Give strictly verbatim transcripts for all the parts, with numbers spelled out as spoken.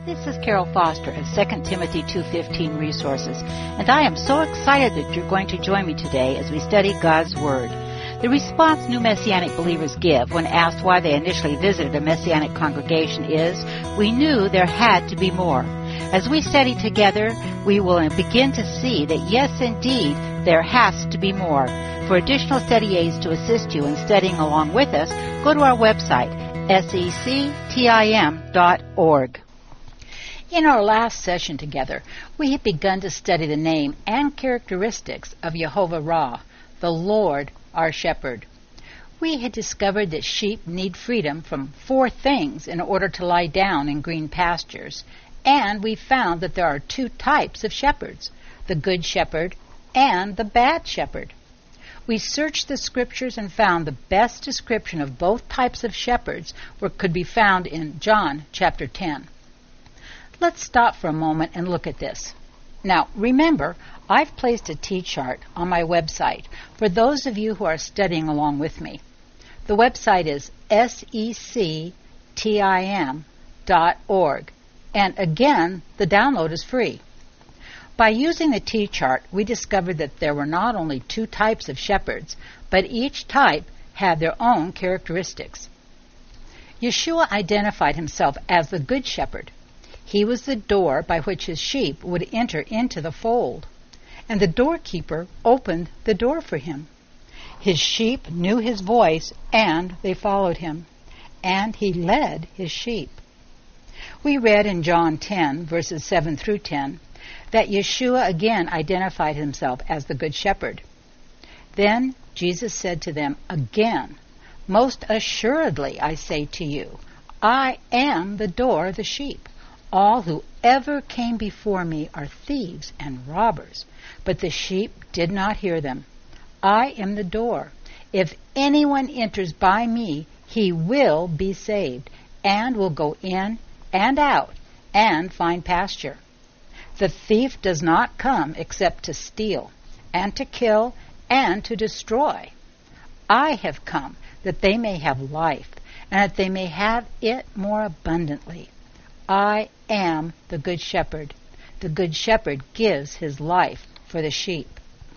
This is Carol Foster of Second Timothy two fifteen Resources, and I am so excited that you're going to join me today as we study God's Word. The response new Messianic believers give when asked why they initially visited a Messianic congregation is, we knew there had to be more. As we study together, we will begin to see that yes, indeed, there has to be more. For additional study aids to assist you in studying along with us, go to our website, sectim dot org. In our last session together, we had begun to study the name and characteristics of Yehovah-Ra, the Lord, our shepherd. We had discovered that sheep need freedom from four things in order to lie down in green pastures, and we found that there are two types of shepherds, the good shepherd and the bad shepherd. We searched the scriptures and found the best description of both types of shepherds were, could be found in John chapter ten. Let's stop for a moment and look at this. Now, remember, I've placed a T-chart on my website for those of you who are studying along with me. The website is sectim dot org, and again, the download is free. By using the T-chart, we discovered that there were not only two types of shepherds, but each type had their own characteristics. Yeshua identified himself as the Good Shepherd. He was the door by which his sheep would enter into the fold, and the doorkeeper opened the door for him. His sheep knew his voice, and they followed him, and he led his sheep. We read in John ten, verses seven through ten, that Yeshua again identified himself as the Good Shepherd. Then Jesus said to them again, "Most assuredly I say to you, I am the door of the sheep. All who ever came before me are thieves and robbers, but the sheep did not hear them. I am the door. If anyone enters by me, he will be saved, and will go in and out and find pasture. The thief does not come except to steal, and to kill, and to destroy. I have come that they may have life, and that they may have it more abundantly. I am the Good Shepherd. The Good Shepherd gives his life for the sheep."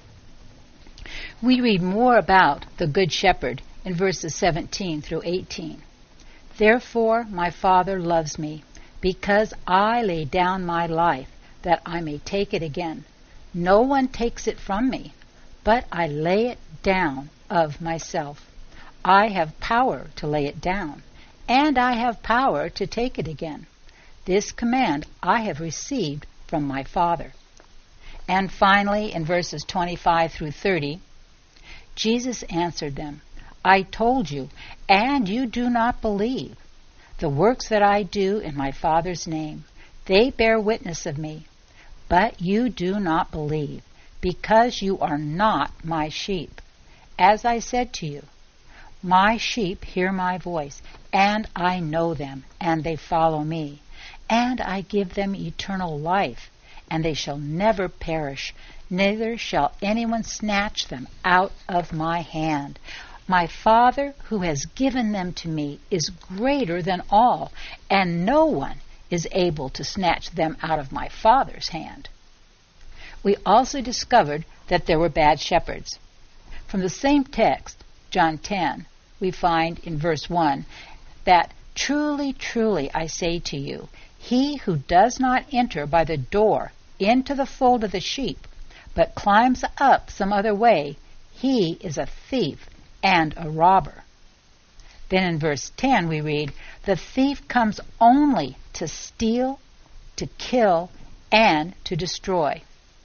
We read more about the Good Shepherd in verses seventeen through eighteen. "Therefore my Father loves me, because I lay down my life, that I may take it again. No one takes it from me, but I lay it down of myself. I have power to lay it down, and I have power to take it again. This command I have received from my Father." And finally, in verses twenty-five through thirty, Jesus answered them, "I told you, and you do not believe. The works that I do in my Father's name, they bear witness of me. But you do not believe, because you are not my sheep. As I said to you, my sheep hear my voice, and I know them, and they follow me. And I give them eternal life, and they shall never perish, neither shall anyone snatch them out of my hand. My Father, who has given them to me, is greater than all, and no one is able to snatch them out of my Father's hand." We also discovered that there were bad shepherds. From the same text, John ten, we find in verse one that, "Truly, truly, I say to you, he who does not enter by the door into the fold of the sheep, but climbs up some other way, he is a thief and a robber." Then in verse ten we read, "The thief comes only to steal, to kill, and to destroy."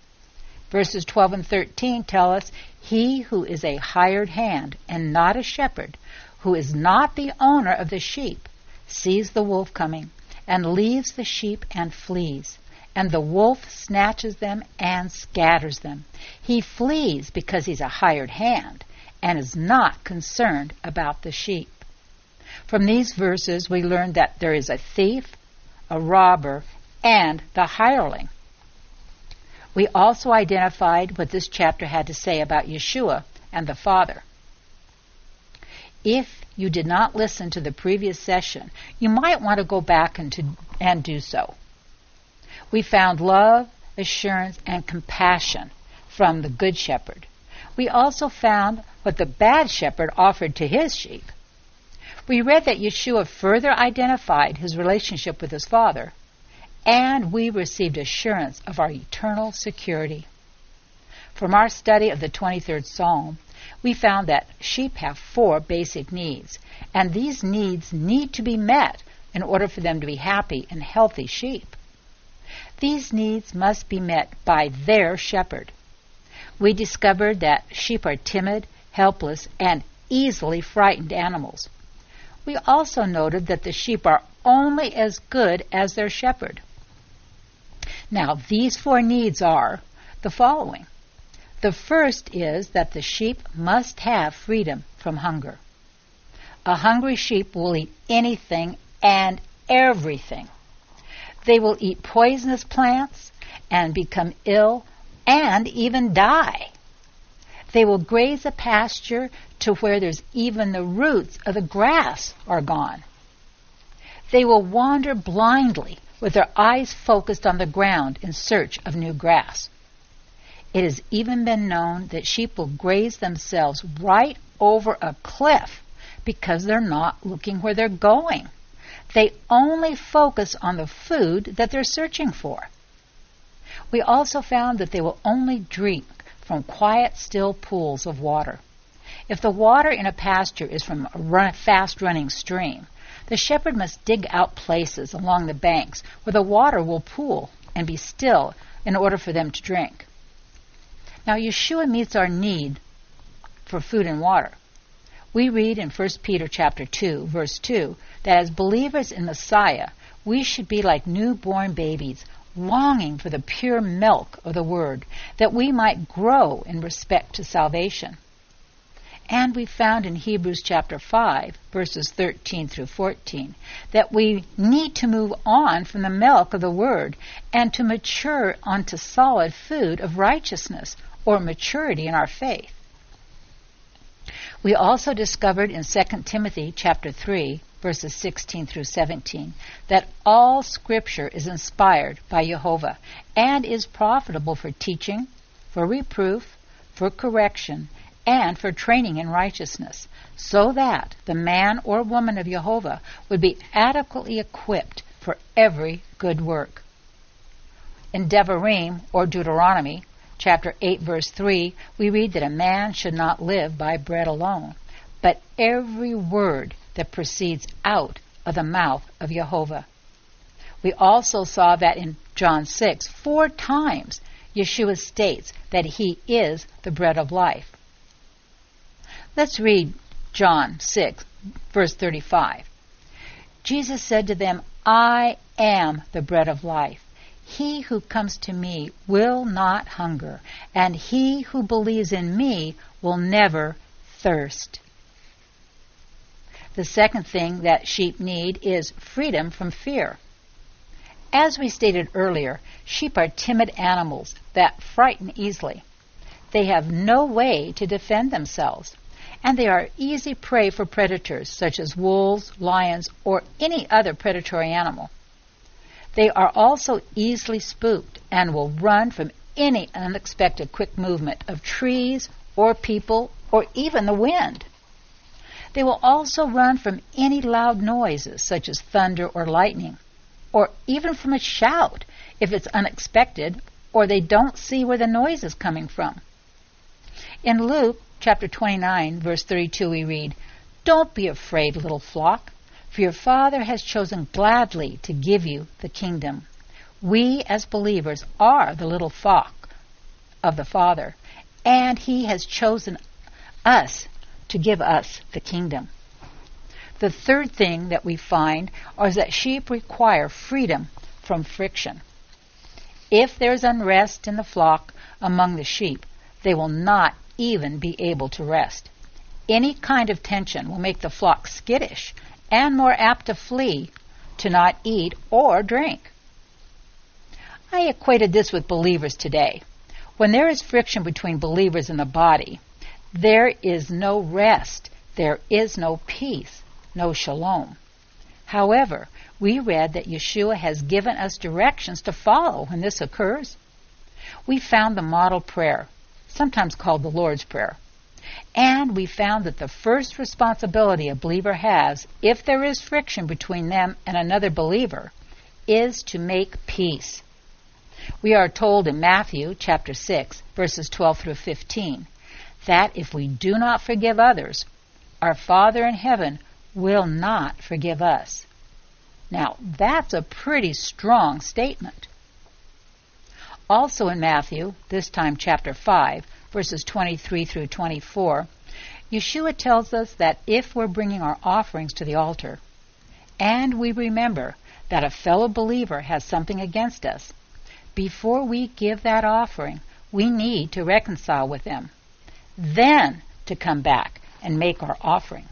Verses twelve and thirteen tell us, "He who is a hired hand and not a shepherd, who is not the owner of the sheep, sees the wolf coming, and leaves the sheep and flees. And the wolf snatches them and scatters them. He flees because he's a hired hand and is not concerned about the sheep." From these verses we learn that there is a thief, a robber, and the hireling. We also identified what this chapter had to say about Yeshua and the Father. If you did not listen to the previous session, you might want to go back and, to, and do so. We found love, assurance, and compassion from the Good Shepherd. We also found what the bad shepherd offered to his sheep. We read that Yeshua further identified his relationship with his Father, and we received assurance of our eternal security. From our study of the twenty-third Psalm, we found that sheep have four basic needs, and these needs need to be met in order for them to be happy and healthy sheep. These needs must be met by their shepherd. We discovered that sheep are timid, helpless, and easily frightened animals. We also noted that the sheep are only as good as their shepherd. Now, these four needs are the following. The first is that the sheep must have freedom from hunger. A hungry sheep will eat anything and everything. They will eat poisonous plants and become ill and even die. They will graze a pasture to where there's even the roots of the grass are gone. They will wander blindly with their eyes focused on the ground in search of new grass. It has even been known that sheep will graze themselves right over a cliff because they're not looking where they're going. They only focus on the food that they're searching for. We also found that they will only drink from quiet, still pools of water. If the water in a pasture is from a run, fast-running stream, the shepherd must dig out places along the banks where the water will pool and be still in order for them to drink. Now, Yeshua meets our need for food and water. We read in First Peter chapter two, verse two, that as believers in Messiah, we should be like newborn babies, longing for the pure milk of the Word, that we might grow in respect to salvation. And we found in Hebrews chapter five, verses thirteen through fourteen, that we need to move on from the milk of the Word and to mature onto solid food of righteousness, or maturity in our faith. We also discovered in Second Timothy chapter three, verses sixteen through seventeen, that all Scripture is inspired by Jehovah and is profitable for teaching, for reproof, for correction, and for training in righteousness, so that the man or woman of Jehovah would be adequately equipped for every good work. In Devarim, or Deuteronomy, chapter eight, verse three, we read that a man should not live by bread alone, but every word that proceeds out of the mouth of Jehovah. We also saw that in John six, four times, Yeshua states that he is the bread of life. Let's read John six, verse thirty-five. Jesus said to them, I am the bread of life. He who comes to me will not hunger, and he who believes in me will never thirst. The second thing that sheep need is freedom from fear. As we stated earlier, sheep are timid animals that frighten easily. They have no way to defend themselves, and they are easy prey for predators such as wolves, lions, or any other predatory animal. They are also easily spooked and will run from any unexpected quick movement of trees or people or even the wind. They will also run from any loud noises such as thunder or lightning, or even from a shout if it's unexpected or they don't see where the noise is coming from. In Luke chapter twenty-nine, verse thirty-two, we read, Don't be afraid, little flock, for your Father has chosen gladly to give you the kingdom. We, as believers, are the little flock of the Father, and he has chosen us to give us the kingdom. The third thing that we find is that sheep require freedom from friction. If there's unrest in the flock among the sheep, they will not even be able to rest. Any kind of tension will make the flock skittish and more apt to flee, to not eat or drink. I equated this with believers today. When there is friction between believers in the body, there is no rest, there is no peace, no shalom. However, we read that Yeshua has given us directions to follow when this occurs. We found the model prayer, sometimes called the Lord's Prayer. And we found that the first responsibility a believer has, if there is friction between them and another believer, is to make peace. We are told in Matthew chapter six, verses twelve through fifteen, that if we do not forgive others, our Father in heaven will not forgive us. Now, that's a pretty strong statement. Also in Matthew, this time chapter five, verses twenty-three through twenty-four, Yeshua tells us that if we're bringing our offerings to the altar, and we remember that a fellow believer has something against us, before we give that offering, we need to reconcile with them, then to come back and make our offering.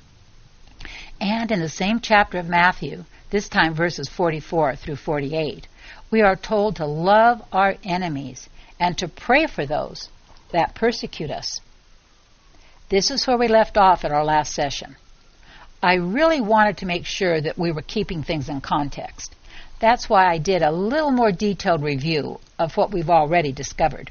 And in the same chapter of Matthew, this time verses forty-four through forty-eight, we are told to love our enemies and to pray for those that persecute us. This is where we left off at our last session. I really wanted to make sure that we were keeping things in context. That's why I did a little more detailed review of what we've already discovered.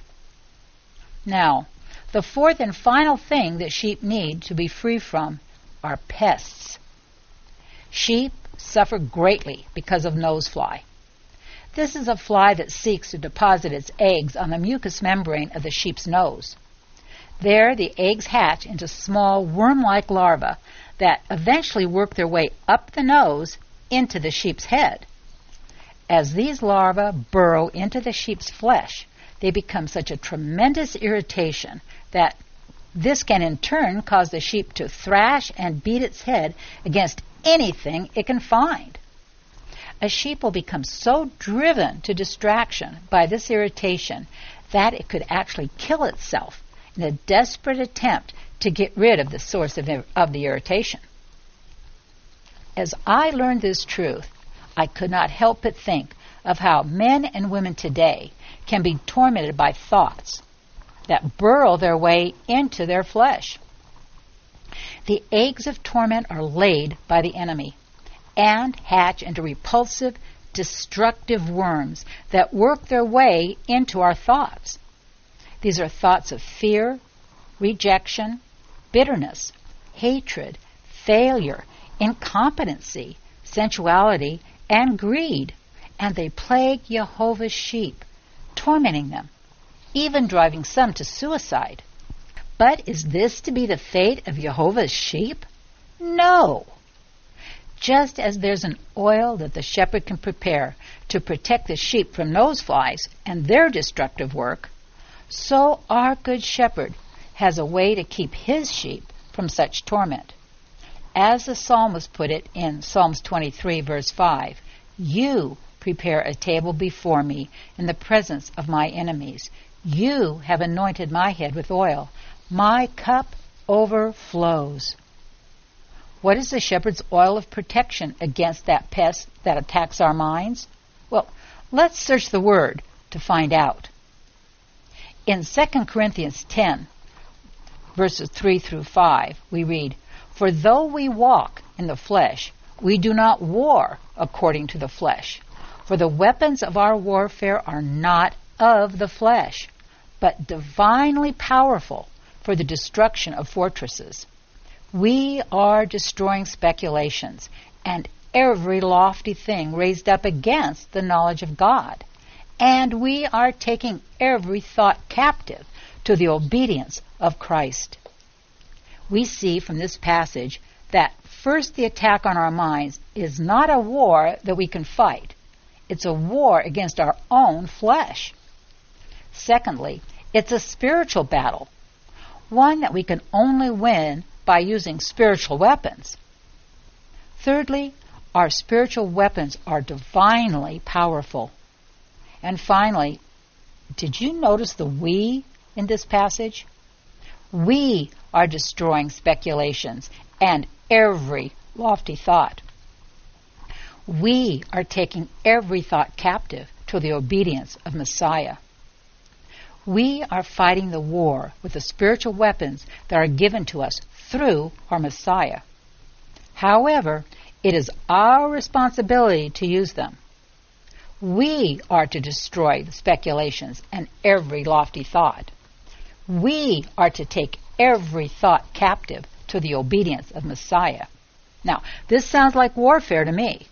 Now, the fourth and final thing that sheep need to be free from are pests. Sheep suffer greatly because of nosefly. This is a fly that seeks to deposit its eggs on the mucous membrane of the sheep's nose. There, the eggs hatch into small worm-like larvae that eventually work their way up the nose into the sheep's head. As these larvae burrow into the sheep's flesh, they become such a tremendous irritation that this can in turn cause the sheep to thrash and beat its head against anything it can find. A sheep will become so driven to distraction by this irritation that it could actually kill itself in a desperate attempt to get rid of the source of, of the irritation. As I learned this truth, I could not help but think of how men and women today can be tormented by thoughts that burrow their way into their flesh. The eggs of torment are laid by the enemy and hatch into repulsive, destructive worms that work their way into our thoughts. These are thoughts of fear, rejection, bitterness, hatred, failure, incompetency, sensuality, and greed, and they plague Jehovah's sheep, tormenting them, even driving some to suicide. But is this to be the fate of Jehovah's sheep? No. Just as there's an oil that the shepherd can prepare to protect the sheep from noseflies and their destructive work, so our good shepherd has a way to keep his sheep from such torment. As the psalmist put it in Psalms twenty-three, verse five, "You prepare a table before me in the presence of my enemies. You have anointed my head with oil. My cup overflows." What is the shepherd's oil of protection against that pest that attacks our minds? Well, let's search the word to find out. In Second Corinthians ten, verses three through five, we read, "For though we walk in the flesh, we do not war according to the flesh. For the weapons of our warfare are not of the flesh, but divinely powerful for the destruction of fortresses. We are destroying speculations and every lofty thing raised up against the knowledge of God, and we are taking every thought captive to the obedience of Christ." We see from this passage that first, the attack on our minds is not a war that we can fight. It's a war against our own flesh. Secondly, it's a spiritual battle, one that we can only win by using spiritual weapons. Thirdly, our spiritual weapons are divinely powerful. And finally, did you notice the we in this passage? We are destroying speculations and every lofty thought. We are taking every thought captive to the obedience of Messiah. We are fighting the war with the spiritual weapons that are given to us through our Messiah. However, It is our responsibility to use them. We are to destroy the speculations and every lofty thought. We are to take every thought captive to the obedience of Messiah. Now, this sounds like warfare to me.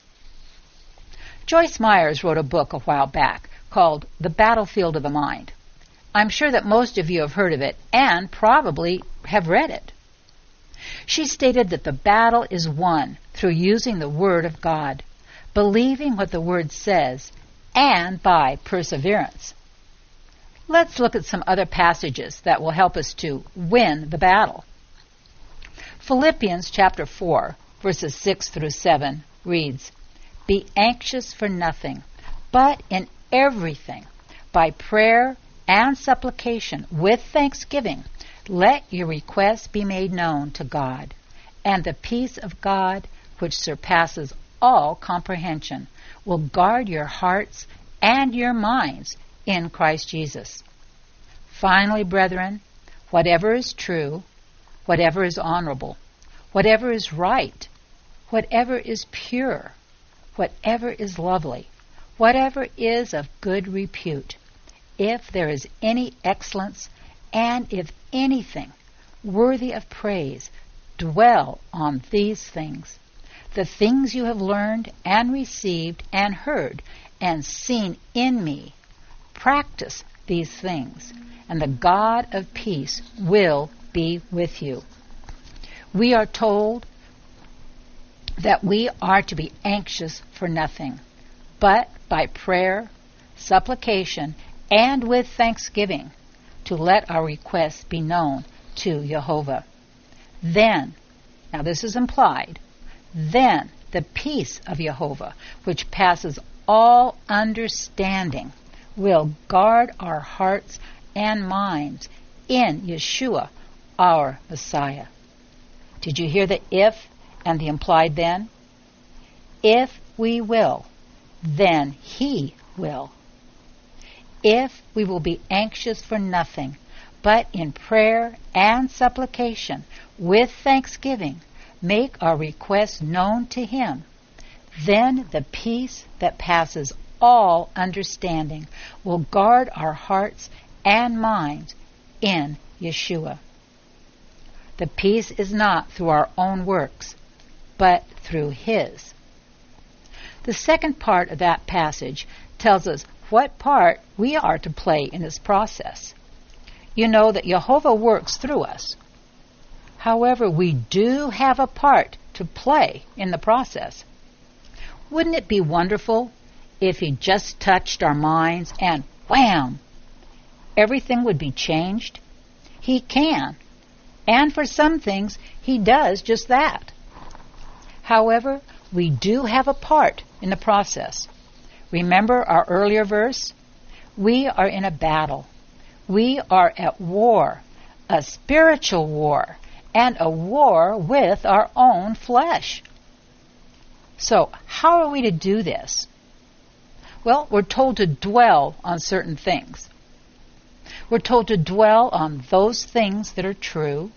Joyce Myers wrote a book a while back called The Battlefield of the Mind. I'm sure that most of you have heard of it and probably have read it. She stated that the battle is won through using the Word of God, believing what the Word says, and by perseverance. Let's look at some other passages that will help us to win the battle. Philippians chapter four, verses six through seven reads, "Be anxious for nothing, but in everything, by prayer and supplication, with thanksgiving, let your requests be made known to God, and the peace of God, which surpasses all comprehension, will guard your hearts and your minds in Christ Jesus. Finally, brethren, whatever is true, whatever is honorable, whatever is right, whatever is pure, whatever is lovely, whatever is of good repute, if there is any excellence, and if anything worthy of praise, dwell on these things. The things you have learned and received and heard and seen in me, practice these things, and the God of peace will be with you." We are told that we are to be anxious for nothing, but by prayer, supplication, and with thanksgiving, to let our requests be known to Jehovah. Then, now this is implied, then the peace of Jehovah, which passes all understanding, will guard our hearts and minds in Yeshua, our Messiah. Did you hear the if and the implied then? If we will, then He will. If we will be anxious for nothing, but in prayer and supplication, with thanksgiving, make our requests known to Him, then the peace that passes all understanding will guard our hearts and minds in Yeshua. The peace is not through our own works, but through His. The second part of that passage tells us what part we are to play in this process. You know that Jehovah works through us. However, we do have a part to play in the process. Wouldn't it be wonderful if He just touched our minds and wham, everything would be changed? He can, and for some things He does just that. However, we do have a part in the process. Remember our earlier verse? We are in a battle. We are at war, a spiritual war, and a war with our own flesh. So, how are we to do this? Well, we're told to dwell on certain things. We're told to dwell on those things that are true,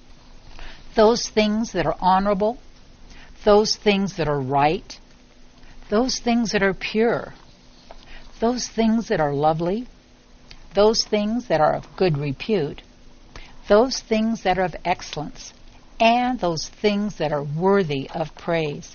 those things that are honorable, those things that are right, those things that are pure, those things that are lovely, those things that are of good repute, those things that are of excellence, and those things that are worthy of praise.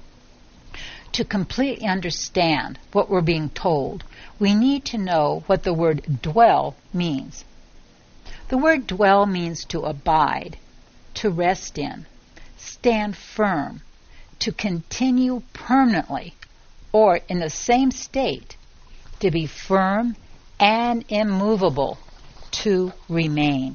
To completely understand what we're being told, we need to know what the word dwell means. The word dwell means to abide, to rest in, stand firm, to continue permanently, or in the same state, to be firm and immovable, to remain.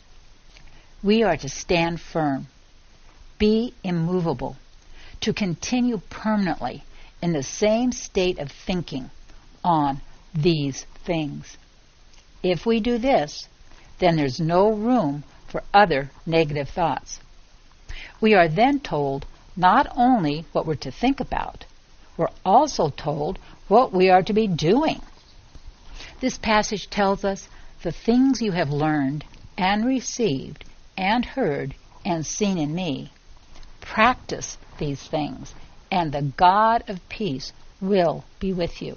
We are to stand firm, be immovable, to continue permanently in the same state of thinking on these things. If we do this, then there's no room for other negative thoughts. We are then told not only what we're to think about, we're also told what we are to be doing. This passage tells us the things you have learned and received and heard and seen in me, practice these things, and the God of peace will be with you.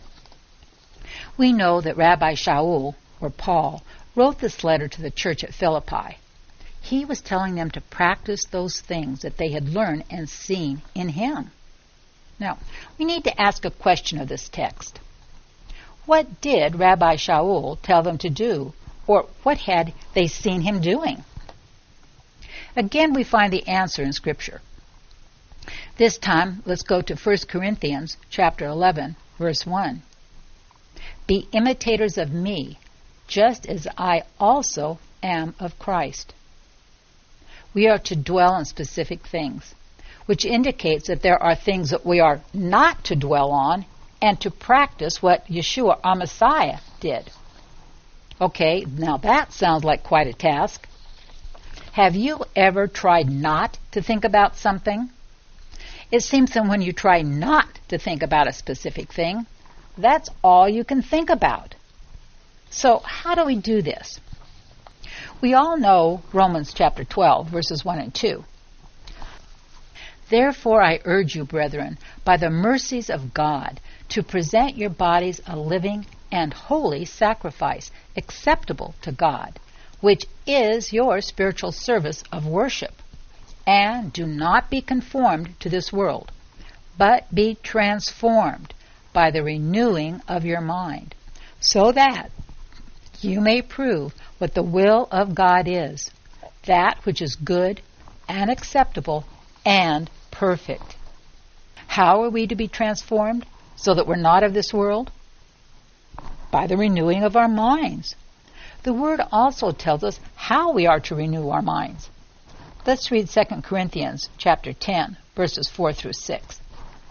We know that Rabbi Shaul, or Paul, wrote this letter to the church at Philippi. He was telling them to practice those things that they had learned and seen in him. Now, we need to ask a question of this text. What did Rabbi Shaul tell them to do, or what had they seen him doing? Again, we find the answer in Scripture. This time, let's go to First Corinthians chapter eleven, verse one. Be imitators of me, just as I also am of Christ. We are to dwell on specific things, which indicates that there are things that we are not to dwell on and to practice what Yeshua, our Messiah, did. Okay, now that sounds like quite a task. Have you ever tried not to think about something? It seems that when you try not to think about a specific thing, that's all you can think about. So how do we do this? We all know Romans chapter twelve, verses one and two. Therefore I urge you, brethren, by the mercies of God, to present your bodies a living and holy sacrifice, acceptable to God, which is your spiritual service of worship. And do not be conformed to this world, but be transformed by the renewing of your mind, so that you may prove what the will of God is, that which is good and acceptable and perfect. How are we to be transformed so that we're not of this world? By the renewing of our minds. The Word also tells us how we are to renew our minds. Let's read Second Corinthians chapter ten, verses four through six.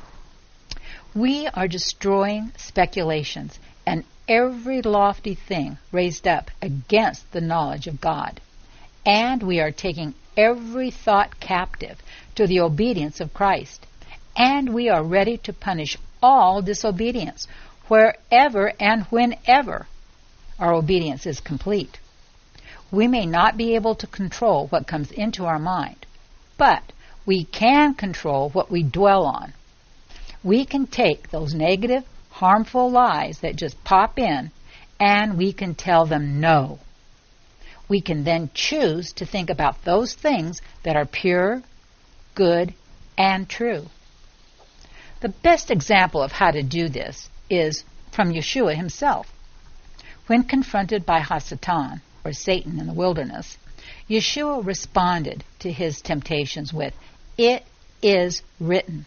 We are destroying speculations and every lofty thing raised up against the knowledge of God. And we are taking every thought captive to the obedience of Christ. And we are ready to punish all disobedience, wherever and whenever our obedience is complete. We may not be able to control what comes into our mind, but we can control what we dwell on. We can take those negative, harmful lies that just pop in, and we can tell them no. We can then choose to think about those things that are pure, good, and true. The best example of how to do this is from Yeshua himself. When confronted by Hasatan, or Satan in the wilderness, Yeshua responded to his temptations with, "It is written."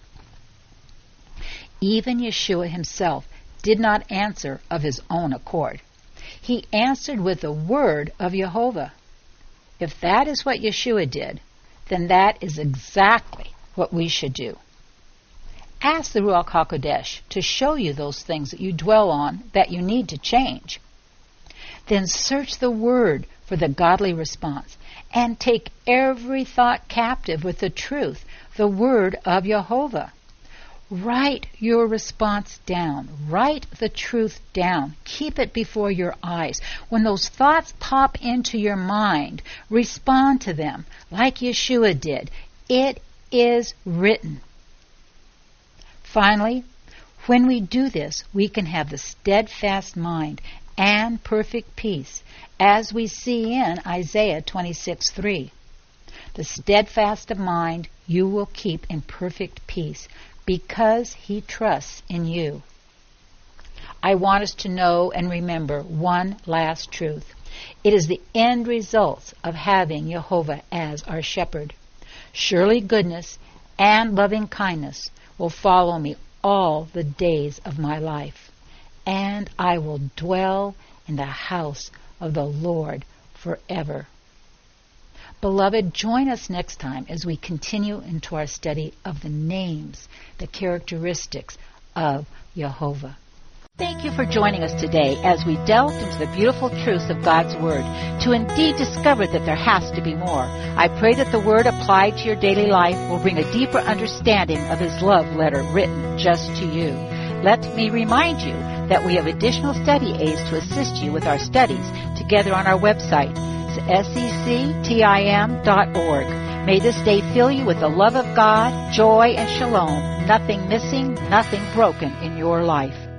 Even Yeshua himself did not answer of his own accord. He answered with the word of Jehovah. If that is what Yeshua did, then that is exactly what we should do. Ask the Ruach HaKodesh to show you those things that you dwell on that you need to change. Then search the Word for the godly response and take every thought captive with the truth, the Word of Jehovah. Write your response down. Write the truth down. Keep it before your eyes. When those thoughts pop into your mind, respond to them like Yeshua did. It is written. Finally, when we do this, we can have the steadfast mind and perfect peace, as we see in Isaiah twenty-six three. The steadfast of mind you will keep in perfect peace, because he trusts in you. I want us to know and remember one last truth. It is the end results of having Jehovah as our shepherd. Surely goodness and loving kindness will follow me all the days of my life, and I will dwell in the house of the Lord forever. Beloved, join us next time as we continue into our study of the names, the characteristics of Jehovah. Thank you for joining us today as we delved into the beautiful truths of God's Word to indeed discover that there has to be more. I pray that the Word applied to your daily life will bring a deeper understanding of His love letter written just to you. Let me remind you that we have additional study aids to assist you with our studies together on our website, S E C T I M dot org. May this day fill you with the love of God, joy, and shalom, nothing missing, nothing broken in your life.